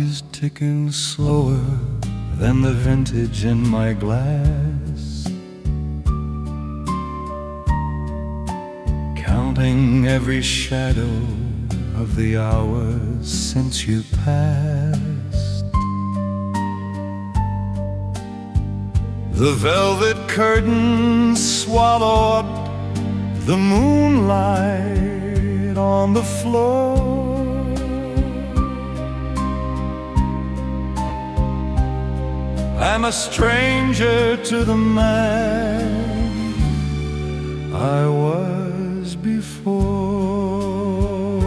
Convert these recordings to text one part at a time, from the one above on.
is ticking slower than the vintage in my glass, counting every shadow of the hours since you passed. The velvet curtains swallow up the moonlight on the floor. I'm a stranger to the man I was before.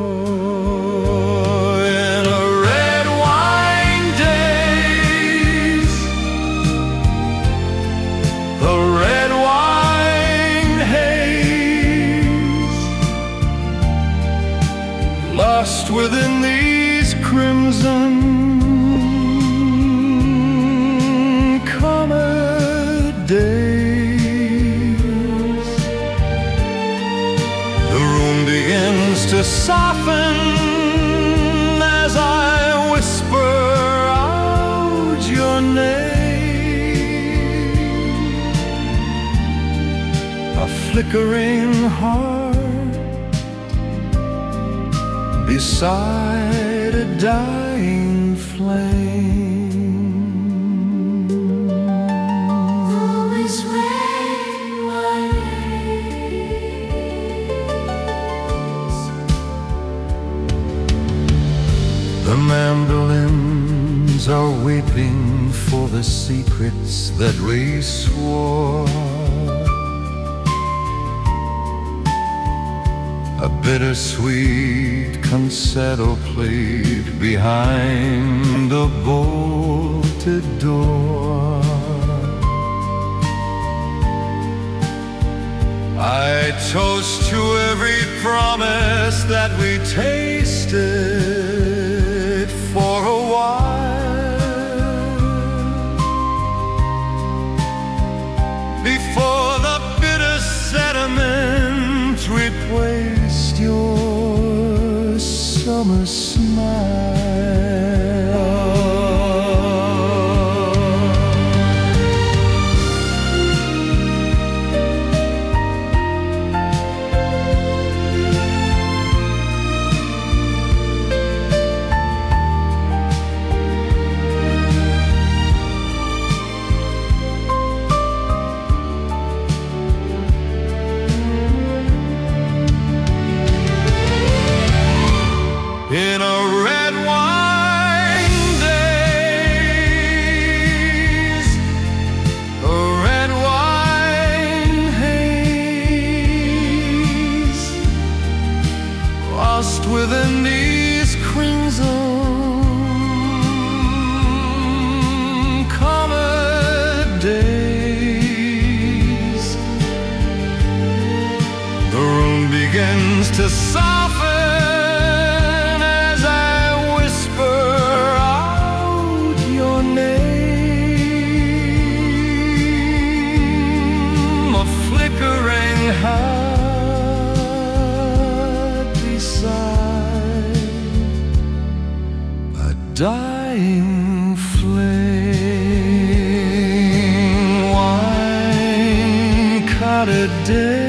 In a red wine days, the red wine haze, lost within these crimson days, the room begins to soften as I whisper out your name. A flickering heart beside a dying flame. The mandolins are weeping for the secrets that we swore. A bittersweet concerto played behind a bolted door. I toast to every promise that we tasted for a while, before the bitter sediment replaced your summer smile. In a red wine days, a red wine haze, lost within these crimson-colored days, the room begins to soften heart beside a dying flame. Wine-colored day,